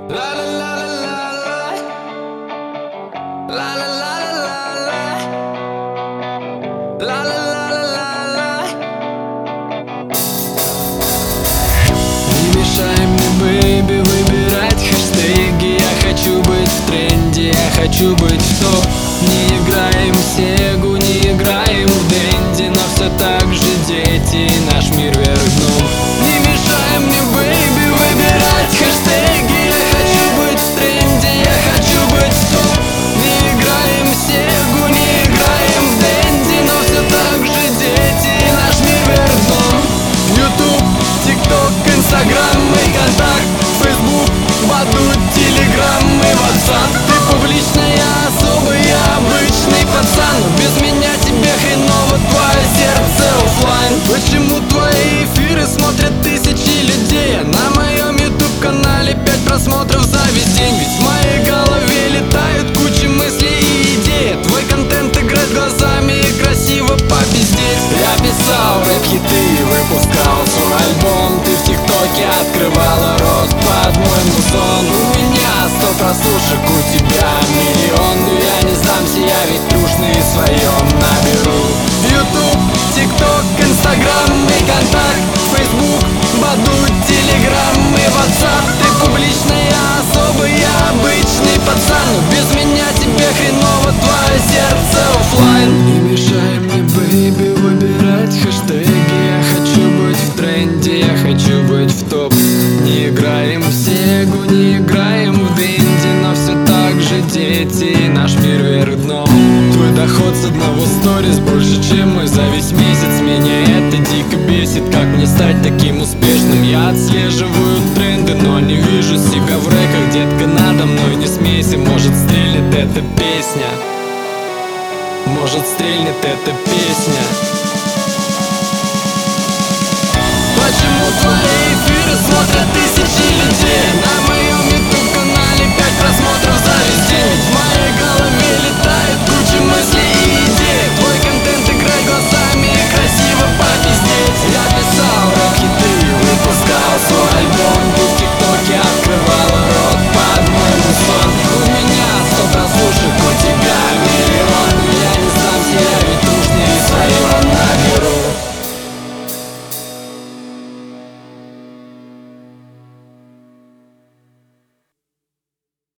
La la la la la la. La la la la la la. La la la la la la. Не мешай мне, бэйби, выбирать хэштеги. Я хочу быть в тренде, я хочу быть в топ. Не играем в сегу, не играем в дэнди, но все так же дети, наш мир вверх дном. Не мешай мне, бэйби, выбирать хэштеги. Я хочу быть в тренде, я хочу быть в топ. Не играем в сегу, не играем в дэнди, но все так же дети, наш мир вверх дном. Ютуб, ТикТок, Инстаграм и Контакт, Фейсбук, Баду, Телеграм и Ватсап. Ты публичная особа, я обычный пацан, но без меня тебе хреново, твое сердце оффлайн. Почему твои эфиры смотрят тысячи людей, а на моем ютуб-канале 5 просмотров за весь день? Ведь в моей голове летают куча мыслей и идей. Твой контент играет глазами и красиво попиздеть. Я писал рэп-хиты, выпускал свой альбом. Ты в ТикТоке открывала рот под мой музон. У меня 100 прослушек, у тебя миллион. Но я не сдамся, я ведь трушный в своем наберу. Ютуб, ТикТок, Инстаграм и Контакт, Фейсбук, Баду, Телеграм и Ватсап. Ты публичная особа, я обычный пацан, но без меня тебе хреново, твое сердце оффлайн. Не мешай мне, бэйби, выбирать хэштеги. Я хочу быть в тренде, я хочу быть в топ. Не играем в сегу, не играем в дэнди, но все так же дети, наш мир вверх дном. Твой доход с одного сторис больше, чем мой за весь месяц. Меня это дико бесит, как мне стать таким успешным. Я отслеживаю тренды, но не вижу себя в рэках. Детка, надо мной не смейся, может стрельнет эта песня. Может стрельнет эта песня.